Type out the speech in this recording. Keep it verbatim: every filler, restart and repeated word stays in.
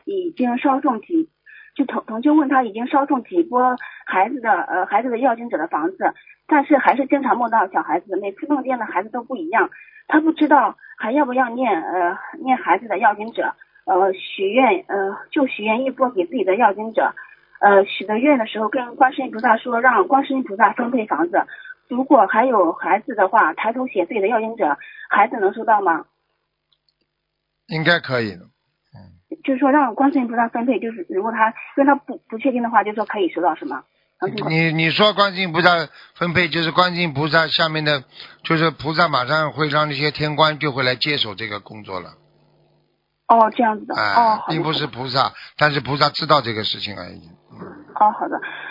已经烧中几，就同同修问他已经烧中几波孩子的呃孩子的要经者的房子，但是还是经常梦到小孩子，每次梦见的孩子都不一样，他不知道还要不要念呃念孩子的要经者，呃许愿呃就许愿一波给自己的要经者，呃许的愿的时候跟观世音菩萨说让观世音菩萨分配房子，如果还有孩子的话，抬头写自己的要经者，孩子能收到吗？ 应该可以的。 就是说让观世音菩萨分配，就是如果他因为他不不确定的话，就说可以收到是吗？ 你你说观世音菩萨分配，就是观世音菩萨下面的，就是菩萨马上会让那些天官就会来接手这个工作了。 哦，这样子的。 哎、 哦，好的。 并不是菩萨，但是菩萨知道这个事情而已。 哦，好的。